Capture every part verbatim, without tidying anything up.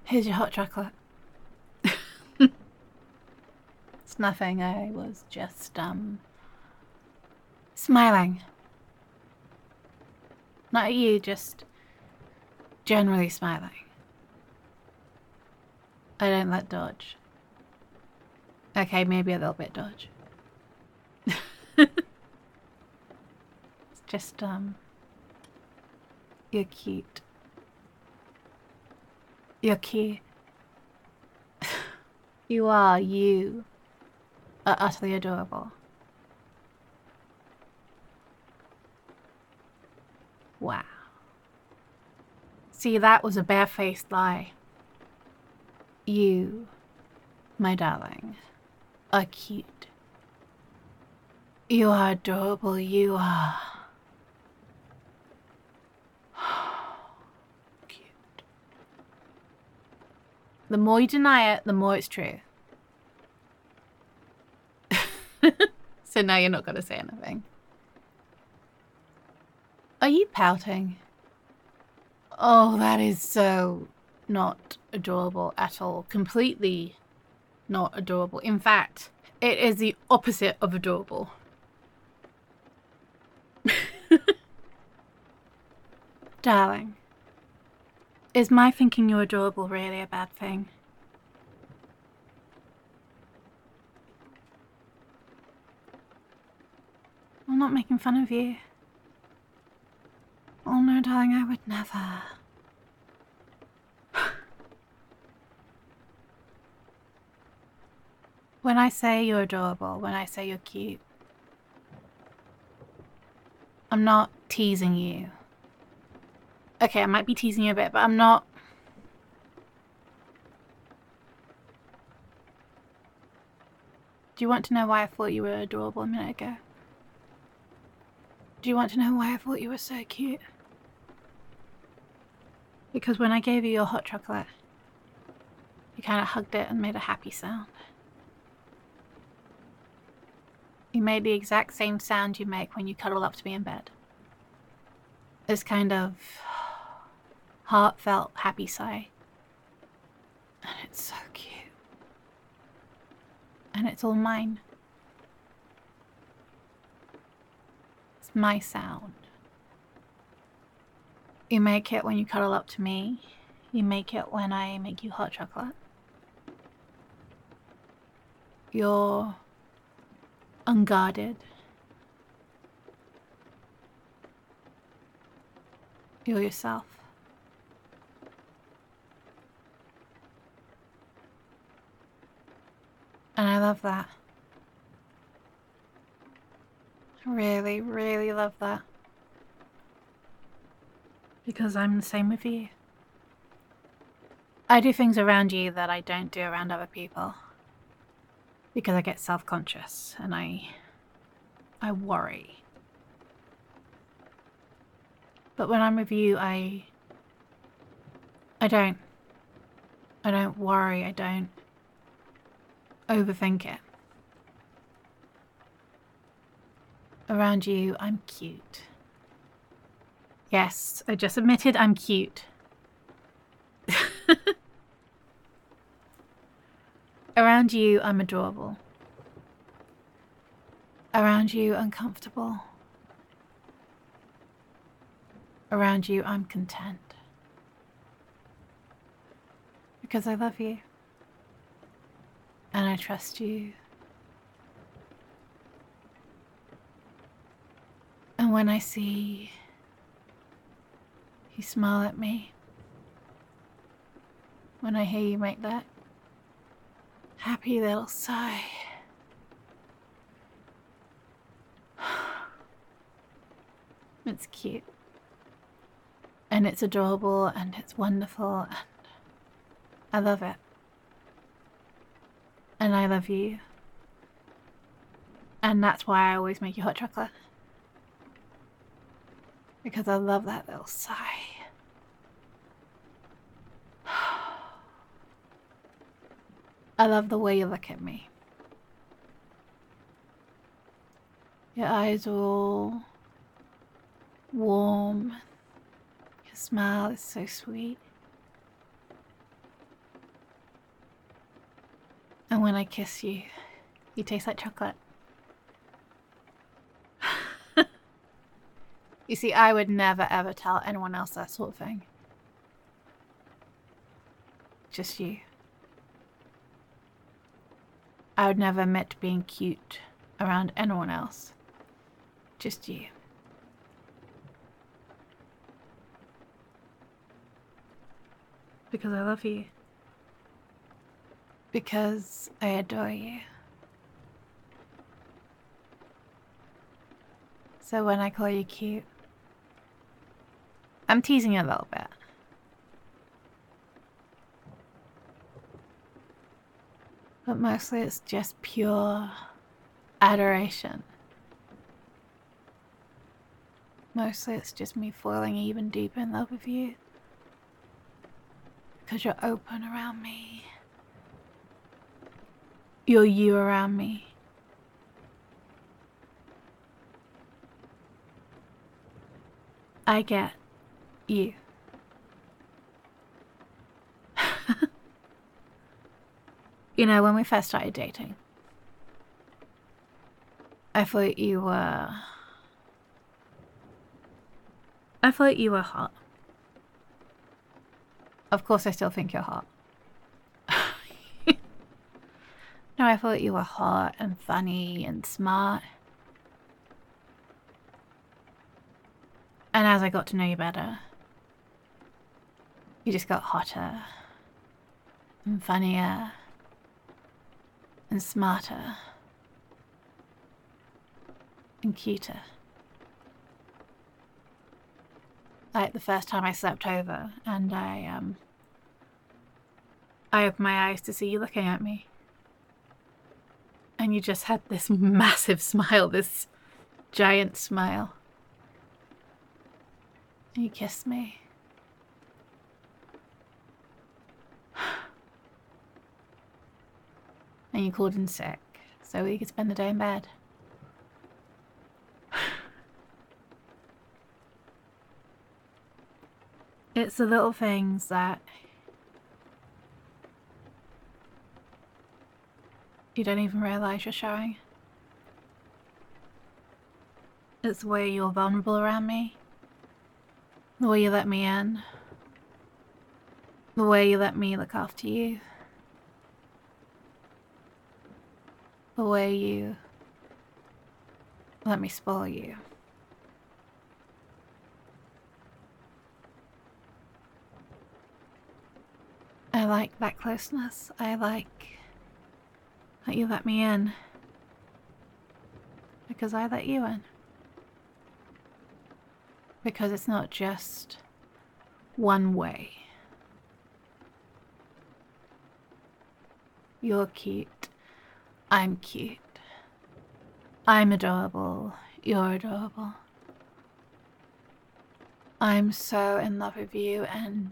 Here's your hot chocolate. It's nothing, I was just, um, smiling. Not at you, just generally smiling. I don't let dodge. Okay, maybe a little bit dodge. It's just, um, you're cute. You're cute. You are, you are utterly adorable. Wow. See, that was a barefaced lie. You, my darling, are cute. You are adorable, you are cute. The more you deny it, the more it's true. So now you're not going to say anything. Are you pouting? Oh, that is so not adorable at all. Completely not adorable. In fact, it is the opposite of adorable. Darling, is my thinking you're adorable really a bad thing? I'm not making fun of you. Oh no, darling, I would never. When I say you're adorable, when I say you're cute, I'm not teasing you. Okay, I might be teasing you a bit, but I'm not. Do you want to know why I thought you were adorable a minute ago? Do you want to know why I thought you were so cute? Because when I gave you your hot chocolate, you kind of hugged it and made a happy sound. You made the exact same sound you make when you cuddle up to me in bed. This kind of heartfelt, happy sigh. And it's so cute. And it's all mine. It's my sound. You make it when you cuddle up to me. You make it when I make you hot chocolate. You're unguarded. You're yourself. And I love that. I really, really love that. Because I'm the same with you. I do things around you that I don't do around other people. Because I get self-conscious and I I worry. But when I'm with you, I I don't I don't worry, I don't overthink it. Around you, I'm cute. Yes, I just admitted I'm cute. Around you, I'm adorable. Around you, I'm comfortable. Around you, I'm content. Because I love you. And I trust you. And when I see you smile at me, when I hear you make that happy little sigh, it's cute. And it's adorable and it's wonderful and I love it. And I love you. And that's why I always make you hot chocolate. Because I love that little sigh. I love the way you look at me. Your eyes are all warm. Your smile is so sweet. And when I kiss you, you taste like chocolate. You see, I would never ever tell anyone else that sort of thing. Just you. I would never admit to being cute around anyone else. Just you. Because I love you. Because I adore you. So when I call you cute, I'm teasing you a little bit. But mostly it's just pure adoration. Mostly it's just me falling even deeper in love with you. Because you're open around me. You're you around me. I get you. You know, when we first started dating, I thought you were... I thought you were hot. Of course I still think you're hot. No, I thought you were hot and funny and smart. And as I got to know you better, you just got hotter and funnier and smarter and cuter. Like the first time I slept over and I, um, I opened my eyes to see you looking at me. And you just had this massive smile, this giant smile. And you kissed me. And you called in sick so we could spend the day in bed. It's the little things that you don't even realize you're showing. It's the way you're vulnerable around me. The way you let me in. The way you let me look after you. The way you let me spoil you. I like that closeness. I like that you let me in. Because I let you in. Because it's not just one way. You're cute. I'm cute. I'm adorable. You're adorable. I'm so in love with you and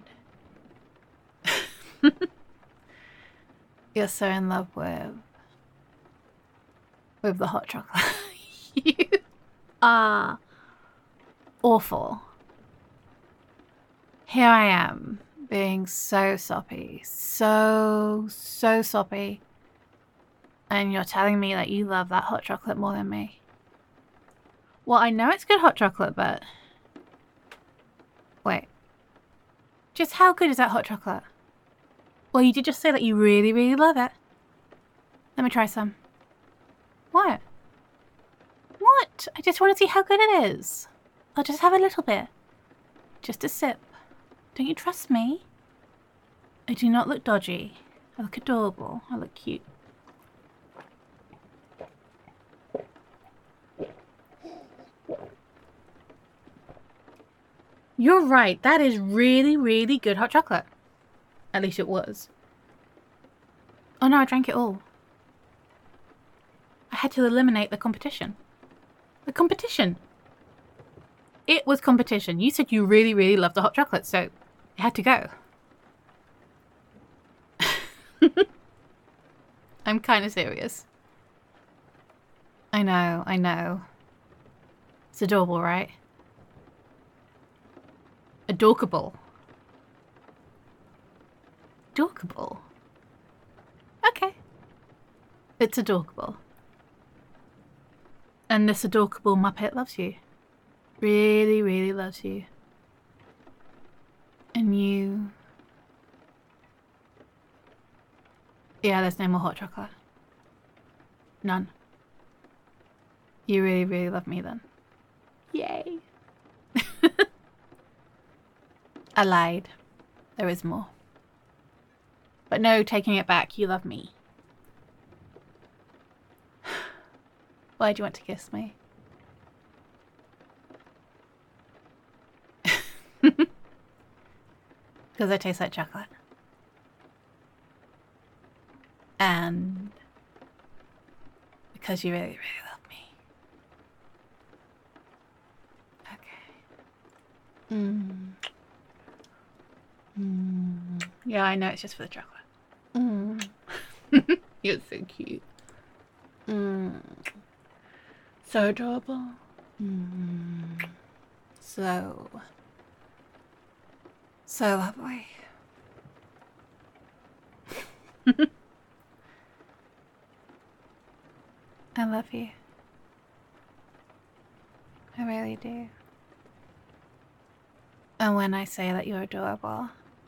you're so in love with with the hot chocolate. You are awful. Here I am being so soppy, so so soppy, and you're telling me that you love that hot chocolate more than me. Well, I know it's good hot chocolate, but wait, just how good is that hot chocolate? Well, you did just say that you really, really love it. Let me try some. What? What? I just want to see how good it is. I'll just have a little bit. Just a sip. Don't you trust me? I do not look dodgy. I look adorable. I look cute. You're right. That is really, really good hot chocolate. At least it was. Oh no, I drank it all. I had to eliminate the competition. The competition. It was competition. You said you really, really loved the hot chocolate, so it had to go. I'm kind of serious. I know, I know. It's adorable, right? Adorkable. Adorkable. Okay. It's adorable. And this adorable Muppet loves you. Really, really loves you. And you... Yeah, there's no more hot chocolate. None. You really, really love me then. Yay. I lied. There is more. But no, taking it back, you love me. Why do you want to kiss me? Because I taste like chocolate. And because you really, really love me. Okay. Mm. Mm. Yeah, I know it's just for the chocolate. Mm. You're so cute. Mm. So adorable. Mm. So, so lovely. I love you. I really do. And when I say that you're adorable,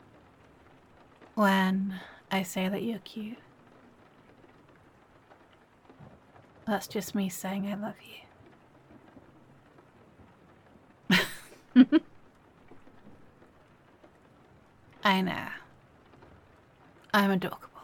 when I say that you're cute, that's just me saying I love you. I know. I'm adorable.